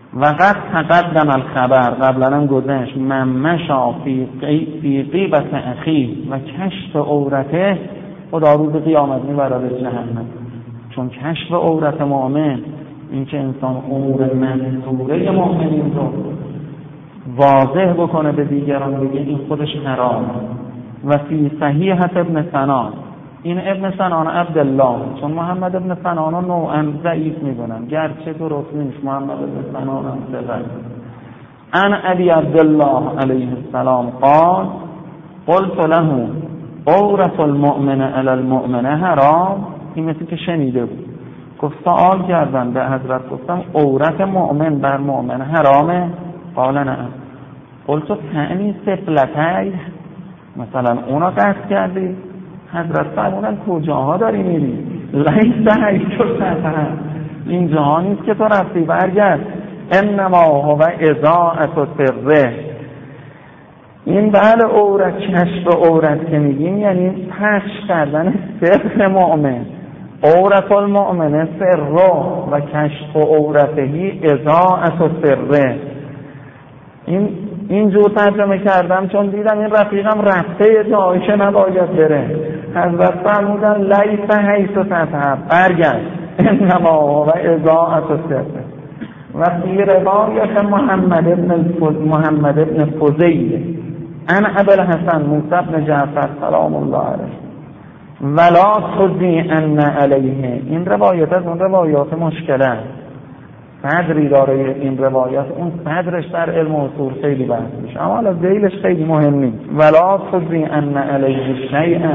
Speaker 2: و قد تقدم الخبر، قبلا هم گذشت، من مشا فی فی غیبت اخی و کشف عورته، خدا روز قیامت میبره به جهنم. چون کشف عورت مؤمن، این که انسان امور منصوره مؤمنین رو واضح بکنه به دیگران، بگه این خودش حرام. و فی صحیحت ابن سنان، این ابن سنان عبدالله، چون محمد ابن سنان رو نوعا ضعیف میدونن، گرچه درست نیست، محمد ابن سنان هم ثقه. ان ابی عبدالله علیه السلام قال قلت له عورت المؤمن علی المؤمن حرام. این مثل که شنیده بود، گفت سوال کردن به حضرت، گفتم عورت مؤمن بر مؤمن حرامه؟ قال نه. قلت تعنی سفلتای، مثلا اونا قصد کردی؟ حضرت فرمودن کجاها داری میری؟ لیس حیث سفر، این جهان نیست که تو رفتی، برگرد. انما هو اضاعت سره، این بله عورت، کشف عورت که میگیم یعنی پخش کردن سر مؤمن. عورت المؤمن سر و کشف عورتهی اضاعت سره. این اینجور ترجمه کردم چون دیدم این رفیقم رفته جایی که نباید بره. حضرت فرمودن لیس حیث تذهب، برگرد. انما هو اضاعت سره. و فی روایت محمد ابن محمد ابن فضیل ان ابو الحسن موسی بن جعفر سلام الله علیه ولا تضیعن علیه، این روایت از اون روایات مشکله، صدری داره این روایت، اون صدرش در علم اصول خیلی بحث میشه، اما از ذیلش خیلی مهم نیست. ولا تضیعن علیه شیئا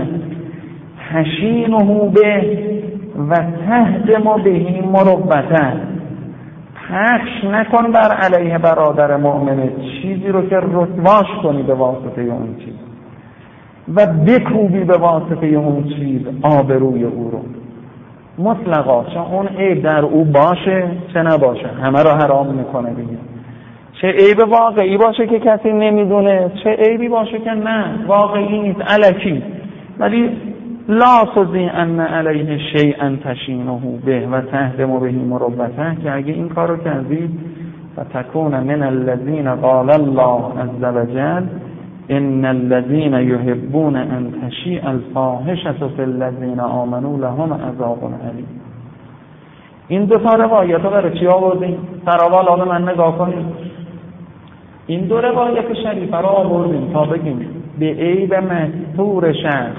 Speaker 2: تشینه به و تهدم به مروته، پخش نکن بر علیه برادر مؤمن چیزی رو که رسواش کنی به واسطه اون چیز و بکوبی به واسطه اون چیز آبروی او رو مطلقا، چون اون عیب در او باشه چه نباشه همه رو حرام میکنه دیگه. چه عیب واقعی باشه که کسی نمیدونه، چه عیبی باشه که نه واقعی نیست الکی، ولی لا تضیعن علیه شیئا تشینه به و تهدم به مروته، که اگه این کارو کردی فتكون من الذين قال الله عز وجل ان الذين يحبون ان تشيع الفاحشه في الذين آمنوا لهم عذاب الیم. این دو تا روایت رو برای چی آوردیم؟ سراوال آن من نگاه کنیم. این دو روایت شریفه رو آوردیم تا بگیم به عیب مستور شخص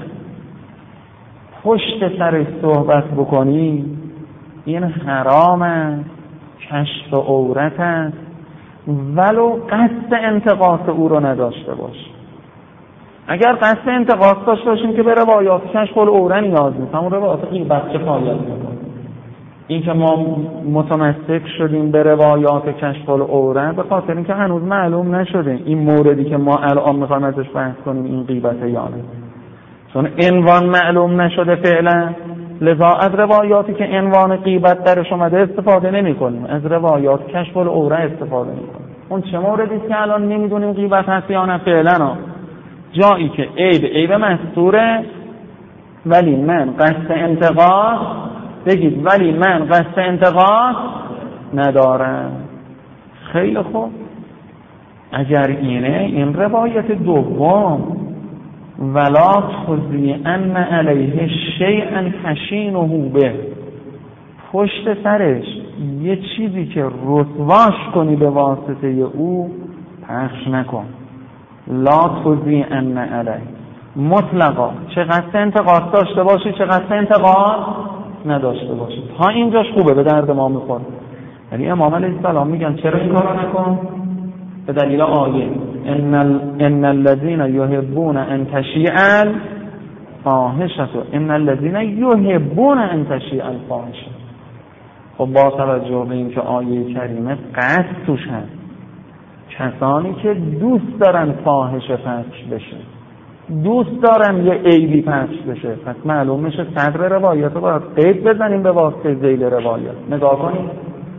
Speaker 2: پشت سرش صحبت بکنی این حرام است، کشف عورت است، ولو قصد انتقاص او رو نداشته باش. اگر قصد انتقاص داشته باشیم که به روایات کشف العوره نیاز نیست، همون روایات غیبت که فایده میکنه. این که ما متمسک شدیم به روایات کشف العوره به خاطر اینکه هنوز معلوم نشده این موردی که ما الان میخوایم ازش بحث کنیم این غیبته یا نه، چون عنوان معلوم نشده فعلا، لذا از روایاتی که عنوان غیبت درش اومده استفاده نمی کنیم، از روایات کشف العوره استفاده می کنیم. اون چه موردی که الان نمیدونیم غیبت هست یا نه فعلا، جایی که عیب عیب مستوره ولی من قصد انتقاص، بگید ولی من قصد انتقاص ندارم. خیلی خوب، اگر اینه این روایت دوم ولا تضیعن علیه شیئا تشینه به، پشت سرش یه چیزی که رسواش کنی به واسطه او پخش نکن. لا تضیعن علیه مطلقا، چه قصد انتقاص داشته باشی چه قصد انتقاص نداشته باشی، تا اینجاش خوبه، به درد ما میخوره. یعنی امام علیه السلام میگن چرا این کارو نکن؟ به دلیل آیه ان ال... ان الذين يحبون ان تشيع الفاحشه ان الذين يحبون ان تشيع الفاحشه. خب با توجه به اینکه آیه کریمه قصد توش هست، کسانی که دوست دارن فاحشه پخش بشه، دوست دارن یه عیبی پخش بشه، پس معلوم میشه صدر روایت رو باید قید بزنیم به واسطه ذیل روایت. نگاه کنیم،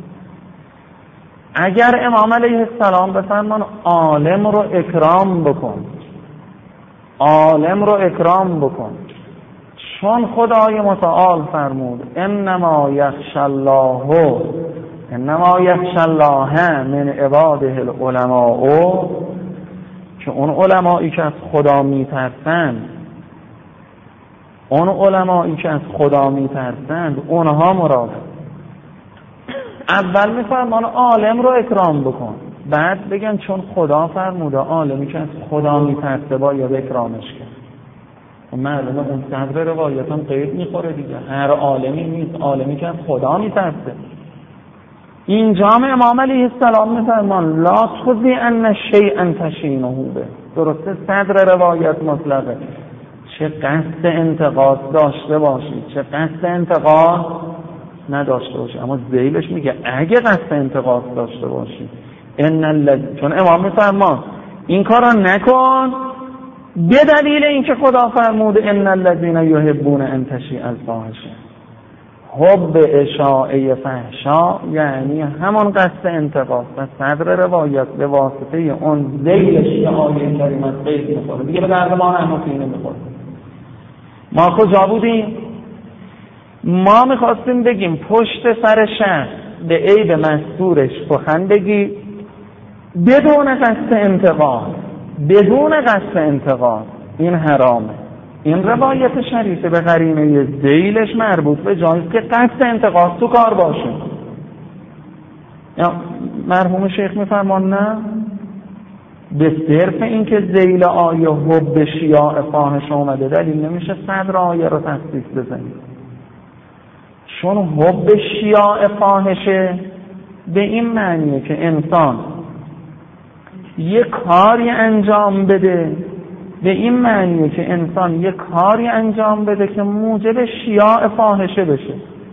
Speaker 2: اگر امام علیه السلام بفرمان عالم رو اکرام بکن، عالم رو اکرام بکن، چون خدای متعال فرمود انما یخشی الله انما یخشی الله من عباده العلماء، که اون علمایی که از خدا میترسند، اون علمایی که از خدا میترسند اونها مراد. اول میفرمان عالم رو اکرام بکن، بعد بگن چون خدا فرموده عالمی که از خدا میترسه باید اکرامش کرد. معلومه اون صدر روایت هم قید میخوره دیگه، هر عالمی نیست، عالمی که از خدا میترسه. اینجا امام علیه السلام میفرمان لا تخذی ان شیئا تشینه به، درسته صدر روایت مطلقه، چه قصد انتقاد داشته باشید چه قصد انتقاد نداشته باشید، اما ذیلش میگه اگه قصد انتقاد داشته باشید ان الذ... چون امام میفرمان این کارا نکن به دلیل اینکه خدا فرمود ان الذين يحبون ان تشیع الفاحشه. حب اشاعه فحشا یعنی همون قصد انتقاد و صدر روایت به واسطه اون ذیلش که آیه کریمه قید میخوره دیگه به درد ما نمیخوره. میخوره ما کجا بودیم؟ ما میخواستیم بگیم پشت سر شخص به عیب مستورش سخن بگی بدون قصد انتقاد، بدون قصد انتقاد، این حرامه. این روایت شریفه به قرینه ذیلش مربوط به جایی که قصد انتقاد تو کار باشه. یا مرحوم شیخ میفرمان نه، به صرف اینکه ذیل آیه حب شیاع فاحش اومده دلیل نمیشه صدر آیه رو تخصیص بزنید، چون حب شیاع فاحشه به این معنیه که انسان یک کاری انجام بده، به این معنیه که انسان یک کاری انجام بده که موجب شیاع فاحشه بشه.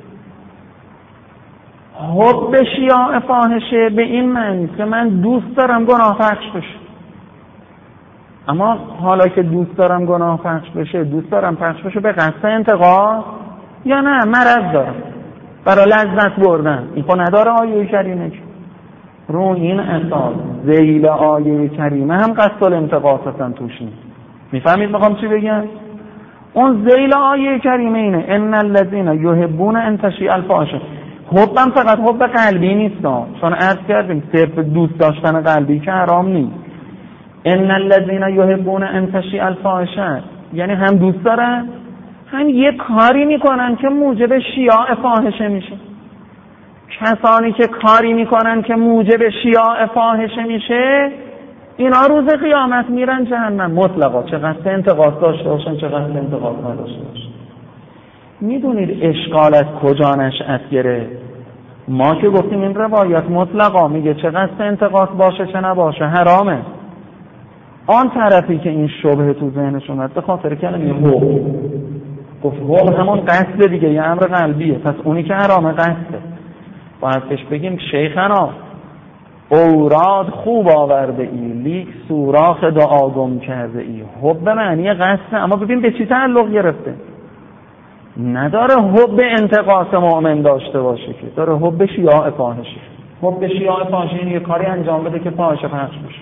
Speaker 2: حب شیاع فاحشه به این معنی که من دوست دارم گناه پخش بشه، اما حالا که دوست دارم گناه پخش بشه، دوست دارم پخش بشه به قصد انتقاد یا نه مرض دارم برای لذت بردن، این خود نداره آیه کریمه که رو این اساس ذیل آیه کریمه هم قصد الانتقاد هستن توش نیست. میفهمید میخوام چی بگم؟ اون ذیل آیه کریمه اینه ان الذين يحبون ان تشیع الفاحشه. حبم فقط حب قلبی نیست، چون عرض کردیم صرف دوست داشتن قلبی که حرام نیست. ان الذين يحبون ان تشیع الفاحشه یعنی هم دوست دارن هم یه کاری میکنن که موجب شیاع فاحشه میشه. کسانی که کاری میکنن که موجب شیاع فاحشه میشه اینا روز قیامت میرن جهنم مطلقا، چه قصد انتقاد داشته باشن چه قصد انتقاد نداشته باشن. میدونید اشکال از کجا نشأت گرفت؟ ما که گفتیم این روایت مطلقا میگه چه قصد انتقاد باشه چه نباشه حرامه. آن طرفی که این شبهه تو ذهنش اومد به خاطر کلمه حب گفت حب همون قصد دیگه، یه امر قلبیه، پس اونی که حرامه قصده. باید پیش بگیم شیخنا اوراد خوب آورده ای لیک سوراخ دعا گم کرده ای. حب به معنی قصده، اما ببین به چی تعلق گرفته؟ نداره حب انتقاص مؤمن داشته باشه که داره حب شیاع فاحشه. حب شیاع فاحشه یه کاری انجام بده که فاحشه پخش بشه.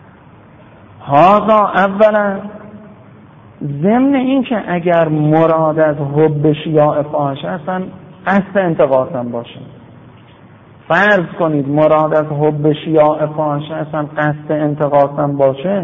Speaker 2: هذا اولا ضمن این که اگر مراد از حب شیاع فاحشه اصلا قصد انتقاص هم باشه، فرض کنید مراد از حب شیاع فاحشه اصلا قصد انتقاص هم باشه،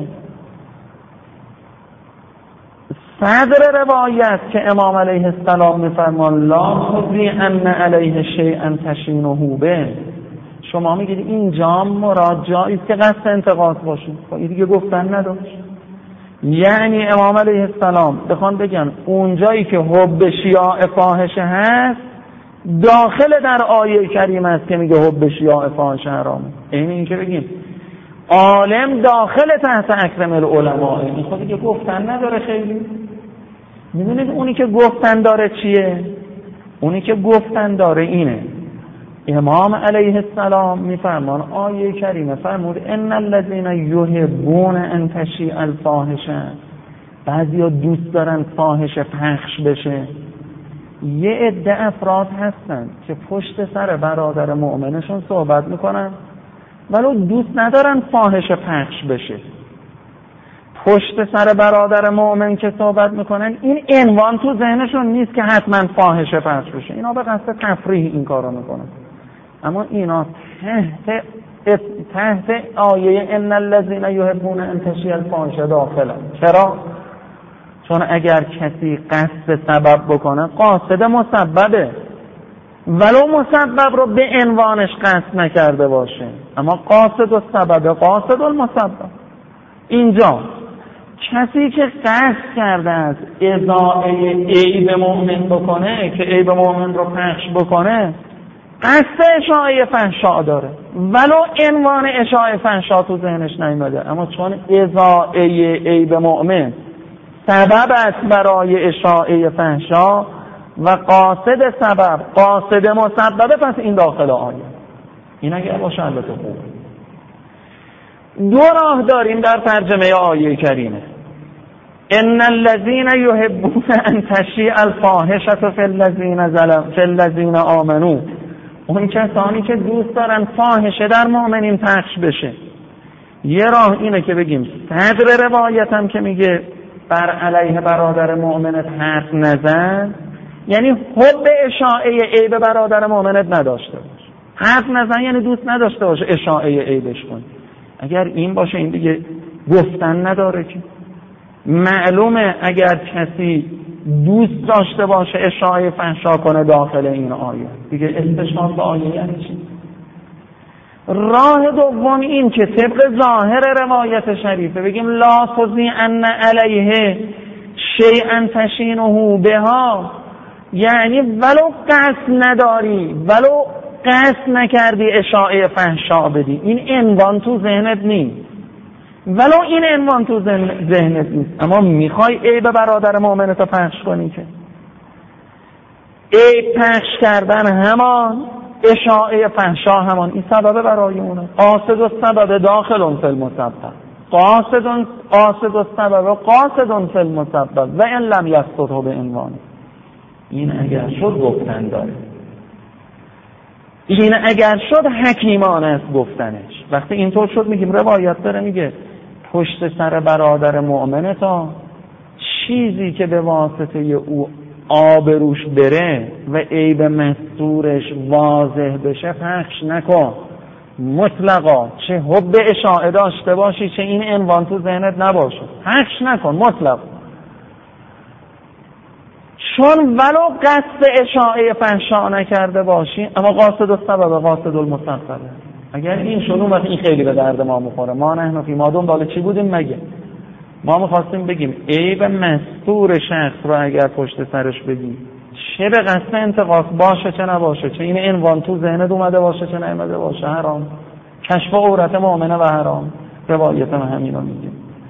Speaker 2: صدر روایت که امام علیه السلام میفرمان لا تخذی ان علیه شیئا تشینه به، شما میگید این جام مراد جایی که قصد انتقاص باشه، این دیگه گفتن نداشت. یعنی امام علیه السلام بخوان بگن اون جایی که حب شیاع فاحشه هست داخل در آیه کریم است که میگه حب شیاع فاحشه حرامه. این این که بگیم عالم داخل تحت اکرم العلماء، این خود دیگه گفتن نداره خیلی. میدونید اونی که گفتن داره چیه؟ اونی که گفتن داره اینه امام علیه السلام میفرمان آیه کریمه فرمود ان الذين يحبون ان تشیع الفاحشه، بعضیا دوست دارن فاحشه پخش بشه. یه عده افراد هستن که پشت سر برادر مؤمنشون صحبت میکنن ولو دوست ندارن فاحشه پخش بشه. پشت سر برادر مؤمن که صحبت میکنن این عنوان تو ذهنشون نیست که حتما فاحشه پخش بشه، اینا به قصد تفریح این کارو میکنن. اما اینا تحت تحت آیه ان الذين يحبون ان تشیع الفاحشه داخلن. چرا؟ چون اگر کسی قصد سبب بکنه قاصد مسببه، ولو مسبب رو به عنوانش قصد نکرده باشه، اما قاصد و سبب قاصد المسبب. اینجا کسی که قصد کرده از اضاعه عیب مؤمن بکنه، که عیب مؤمن رو پخش بکنه، قصد اشاعه فحشا داره، ولو عنوان اشاعه فحشا تو ذهنش نیامده، اما چون اضاعه عیب مؤمن سبب است برای اشاعه فحشا و قاصد سبب قاصد مسببه، پس این داخل آیه. این اگر باشه البته خوب. دو راه داریم در ترجمه آیه کریمه. ان الذين يحبون ان تشیع الفاحشه فی الذین ظلموا فی الذین آمنوا، اون کسانی که دوست دارن فاحشه در مؤمنین پخش بشه. یه راه اینه که بگیم صدر روایت هم که میگه بر علیه برادر مؤمنت حرف نزن، یعنی حب اشاعه عیب برادر مؤمنت نداشته باش. حرف نزن یعنی دوست نداشته باشه اشاعه عیبش کن. اگر این باشه این دیگه گفتن نداره که. معلومه اگر کسی دوست داشته باشه اشاعه فحشا کنه داخل این آیه، دیگه استشهاد به آیه یعنی چی؟ راه دوم این که طبق ظاهر روایت شریفه بگیم لا تضیعن علیه شیئا تشینه بها، یعنی ولو قصد نداری، ولو قصد نکردی اشاعه فحشا بدی، این عنوان تو ذهنت نیست، ولو این عنوان تو ذهنت نیست، اما میخوای عیب برادر مؤمنت رو پخش کنی، که عیب پخش کردن همان، اشاعه فحشا همان، این سبب برای اونه. قاصد و سبب داخل فی المسبب، قاصد قاصد و سبب قاصد فی المسبب و ان لم یقصده به عنوان. این اگر شد گفتن داره، این اگر شد حکیمانه است گفتنش. وقتی اینطور شد میگیم روایت داره میگه پشت سر برادر مؤمنتا چیزی که به واسطه او آبروش بره و عیب مستورش واضح بشه پخش نکن مطلقا، چه حب اشاعه داشته باشی چه این عنوان تو ذهنت نباشه، پخش نکن مطلق. چون ولو قصد اشاعه فحشا نکرده باشی، اما قاصد و سبب قاصد المسبب. اگر این شد اون وقت این خیلی به درد ما میخوره. ما نحن فی ما دنبال چی بودیم مگه؟ ما میخواستیم بگیم عیب مستور شخص رو اگر پشت سرش بگیم، چه به قصد انتقاص باشه چه نباشه، چه این عنوان تو ذهنت اومده باشه چه نیامده باشه، حرام. کشف عورت مؤمنه و حرام. روایت ما همین رو میگیم.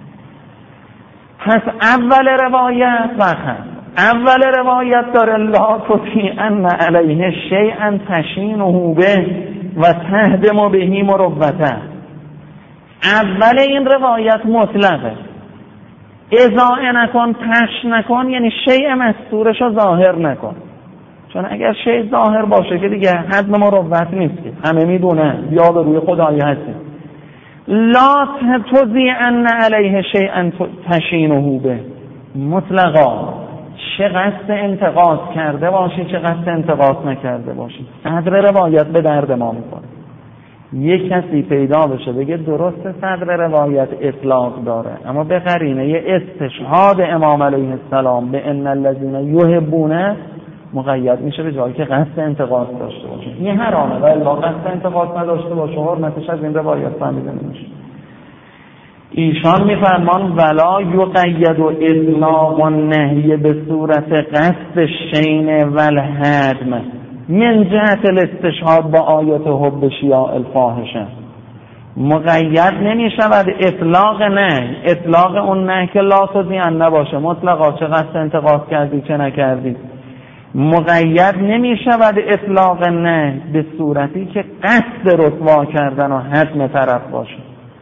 Speaker 2: پس اول روایت وقت اول روایت داره لا تطیعن علیه شیئا تشینه به و تهدم بهی مروته. اول این روایت مطلقه، اضاعه نکن، پخش نکن، یعنی شیء مستورش رو ظاهر نکن. چون اگر شیء ظاهر باشه که دیگه حد مروت نیست، همه میدونن یا به روی خدایی هستی. لا تضیعن علیه شیئا تشینه به، مطلقا چه قصد انتقاص کرده باشی چه قصد انتقاص نکرده باشی. صدر روایت به درد ما میکنه. یک کسی پیدا بشه بگه درست صدر روایت اطلاق داره، اما به قرینه یه استشهاد امام علیه السلام به ان الذین یحبون مقید میشه به جایی که قصد انتقاص داشته باشه. این حرامه، ولی با قصد انتقاص نداشته باشه حرمتش از این روایت فهمیده نمیشه. ایشان میفرمان ولا یقید و اطلاق و نهی به صورت قصد شین والهدم من جهت الاستشهاد با آیت حب شیاع الفاحشه. مقید نمی شود اطلاق نه، اطلاق اون نه که لا تضیعن نباشه مطلقا چه قصد انتقاص کردی چه نکردی. مقید نمی شود اطلاق نه به صورتی که قصد رسوا کردن و حتم طرف باشه.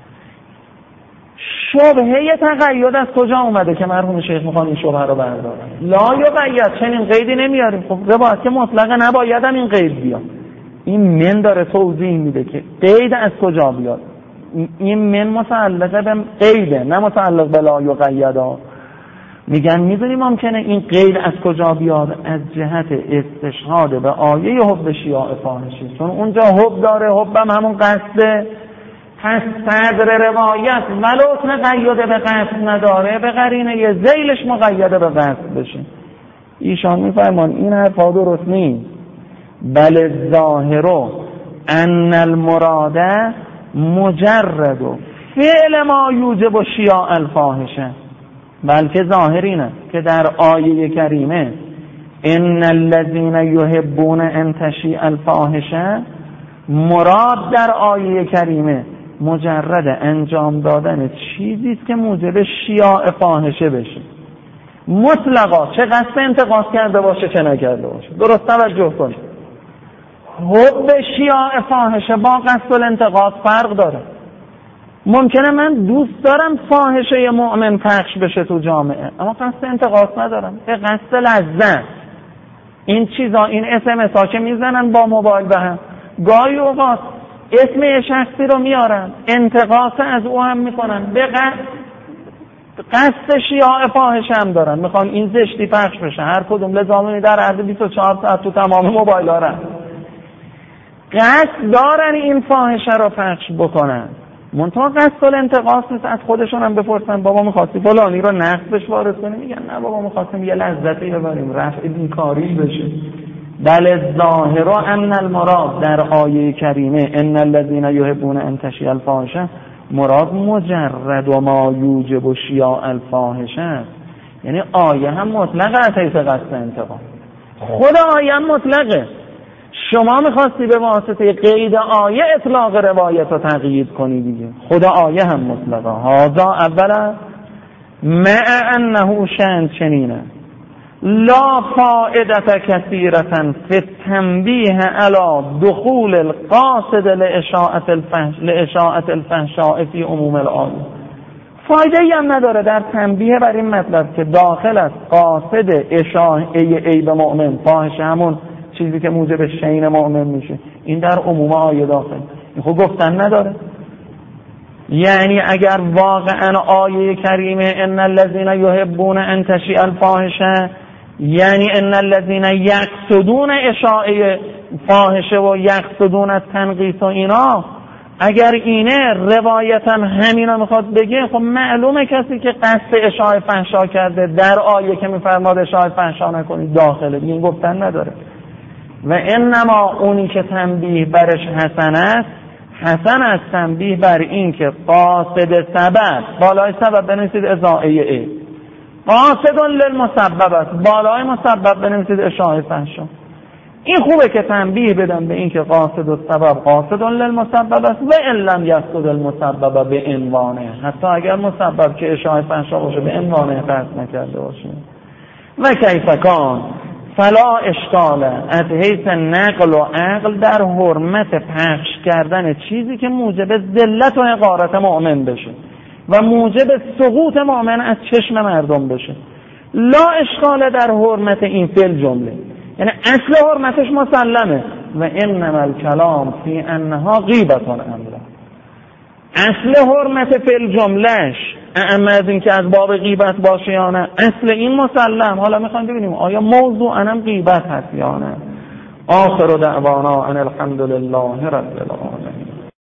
Speaker 2: شبهه تقید از کجا اومده که مرحوم شیخ میخوان این شبهه رو بردارن؟ لا یقید، چنین قیدی نمیاریم. خب روایت که مطلقه نباید هم این قید بیاد. این من داره توضیح میده که قید از کجا بیاد. این من متعلقه به قیده نه متعلق به لا یقید. میگن میدونی ممکنه این قید از کجا بیاد؟ از جهت استشهاد به آیه حب شیاع فاحشی، چون اونجا حب داره، حبم همون قصده. پس صدر روایت ولو تقیده به قصد نداره، به قرینه یه ذیلش مقیده به قصد بشه. ایشان میفرمان این حرفا درست نیست. بل ظاهرو ان المراده مجرد فعل ما یوجب شیاع الفاحشه، بلکه ظاهر اینه که در آیه کریمه ان الذين يحبون ان تشیع الفاحشه، مراد در آیه کریمه مجرد انجام دادن چیزی است که موجب شیاع فاحشه بشه، مطلقا، چه قصد انتقاص کرده باشه چه نکرده باشه. درست توجه کنید، حب شیاع فاحشه با قصد الانتقاص فرق داره. ممکنه من دوست دارم فاحشه مؤمن پخش بشه تو جامعه، اما قصد انتقاص ندارم، به قصد لذت. این چیزا، این اس ام اس ها که میزنن با موبایل به هم، گاهی اوقات اسم یه شخصی رو میارن، انتقاص از او هم میکنن، به قصد شیاع فاحشه هم دارن، میخوان این زشتی پخش بشه. هر کدوم لزامی در عرض بیست و چهار ساعت تو تمام موبایل ها رن. قصد دارن این فاحشه رو پخش بکنن، منتها قصد الانتقاص نیست. از خودشون هم بپرسن بابا میخواستی فلانی رو نقصش وارد کنی؟ میگن نه بابا میخواستیم یه لذتی ببریم، رفع این کاری بشه. بل ظاهر ان المراد در آیه کریمه ان الذين يحبون ان تشیع الفاحشه، مراد مجرد و ما یوجب شیاع الفاحشه است. یعنی آیه هم مطلقه از حیث قصد انتقام، خود آیه هم مطلقه. شما میخواستی به واسطه قید آیه اطلاق روایت رو تقیید کنی دیگه، خود آیه هم مطلقه. هذا اولا مع انه شأن چنینه لا فائدة كثيرة في التنبيه على دخول القاصد لإشاعة الفحش لإشاعة الفحشاء في عموم الآیه. فایده ای هم نداره در تنبیه بر این مطلب که داخل است قاصد اشاعه عیب مؤمن، فاحشه همون چیزی که موجب شین مؤمن میشه، این در عموم آیه داخل. این خب گفتن نداره. یعنی اگر واقعا آیه کریمه ان الذين يحبون ان تشیع الفاحشه، یعنی ان الذين یقصدون اشاعه فاحشه و یقصدون التنقیص و اینا، اگر اینه روایتا همینا میخواد بگه، خب معلومه کسی که قصد اشاعه فحشا کرده در آیه که میفرماد اشاعه فحشا نکنید داخله، این گفتن نداره. و انما اونی که تنبیه برش حسن است، حسن است تنبیه بر این که قاصد سبب، بالای سبب بنویسید ازاعه ای، قاصد للمسبب است، بالای مسبب بنویسید اشاعه فحشا. این خوبه که تنبیه بدن به این که قاصد و سبب قاصد للمسبب است و ان لم یقصد المسبب به عنوانه، حتی اگر مسبب که اشاعه فحشا باشه به عنوانه قصد نکرده باشه. و کیف کان فلا اشکال از حیث نقل و عقل در حرمت پخش کردن چیزی که موجب ذلت و حقارت مؤمن بشه و موجب سقوط مؤمن از چشم مردم بشه. لا اشکال در حرمت این فعل جمله، یعنی اصل حرمتش مسلمه. و انما الکلام فی انها غیبت امره، اصل حرمت فعل جملهش اما از این که از باب غیبت باشه یا نه، اصل این مسلم. حالا میخوایم ببینیم آیا موضوع انم غیبت هست یا نه. آخر دعوانا ان الحمد لله رب العالمین.